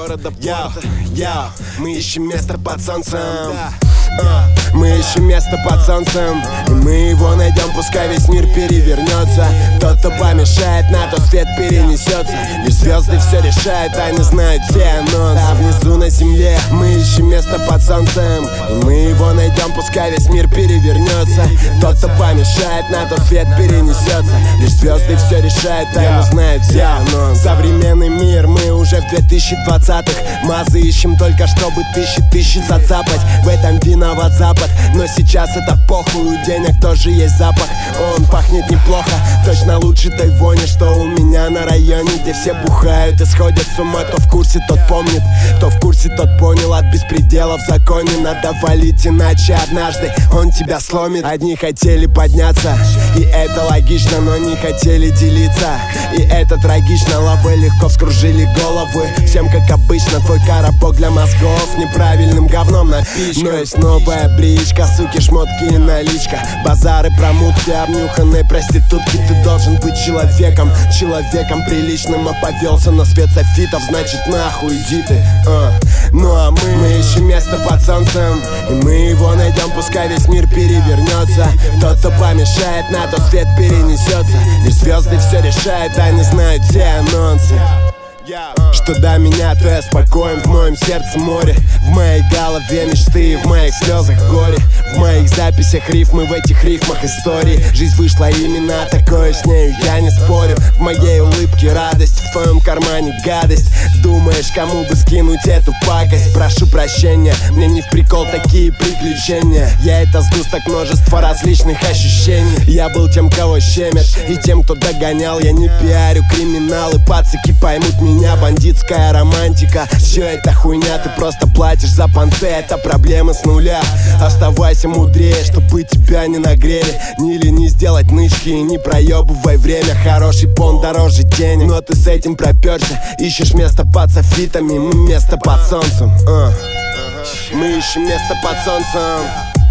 города Порто. Мы ищем место под солнцем. Мы ищем место под солнцем, и мы его найдем, пускай весь мир перевернется. Тот, кто помешает, на тот свет перенесется. Лишь звезды все решают, тайны знают все анонсы. А внизу на земле мы ищем место под солнцем, и мы его найдем, пускай весь мир перевернется. Тот, кто помешает, на тот свет перенесется. Лишь звезды все решают, тайны знают все анонсы. Современный мир, мы уже в 2020-х. Мазы ищем только, чтобы тысячи зацапать. В этом виноват Запад, но сейчас это похуй. У денег тоже есть запах, он пахнет неплохо. Точно лучше той вони, что у меня на районе, где все бухают и сходят с ума. Кто в курсе, тот помнит, кто в курсе, тот понял. От беспредела в законе надо валить, иначе однажды он тебя сломит. Одни хотели подняться, и это логично, но не хотели делиться. И это трагично, лавы легко вскружили головы. Всем как обычно, твой коробок для мозгов неправильным говном напичкан. Но есть новая бричка, суки, шмотки и наличка. Базары, промутки, обнюханные проститутки. Ты должен быть человеком, человеком приличным. А повелся на спецофитов, значит нахуй иди ты. Ну а мы ищем место под солнцем, и мы его найдем, пускай весь мир перевернется. Тот, кто помешает, на тот свет перенесется. Лишь звезды все решают, они знают все анонсы. Что до меня, то я спокоен, в моем сердце море. В моей голове мечты, в моих слезах горе. В моих записях рифмы, в этих рифмах истории. Жизнь вышла именно такой, с нею я не спорю. В моей улыбке радость, в твоем кармане гадость. Думаешь, кому бы скинуть эту пакость? Прошу прощения, мне не в прикол такие приключения. Я это сгусток множества различных ощущений. Я был тем, кого щемят, и тем, кто догонял. Я не пиарю криминалы, пацики поймут меня. Бандитская романтика, все это хуйня. Ты просто платишь за понты, это проблемы с нуля. Оставайся мудрее, чтобы тебя не нагрели. Не лени сделать нычки и не проебывай время. Хороший пон дороже денег, но ты с этим проперся. Ищешь место под софитами, мы место под солнцем. Мы ищем место под солнцем.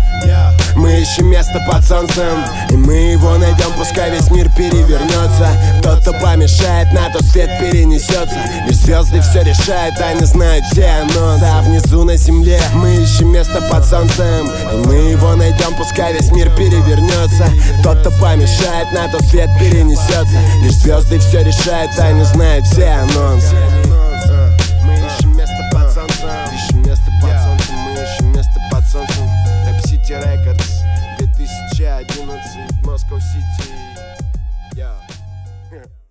Мы ищем место под солнцем, и мы его найдем, пускай весь мир перевернется. Тот, кто помешает, на тот свет перенесется. Лишь звезды все решают, они знают все анонсы. А внизу на земле мы ищем место под солнцем, и мы его найдем, пускай весь мир перевернется. Тот, кто помешает, на тот свет перенесется. Лишь звезды все решают, они знают все анонсы. Мы ищем место под солнцем, ищем место под солнцем, мы ищем место под солнцем. Records 2011, Moscow City. Yeah.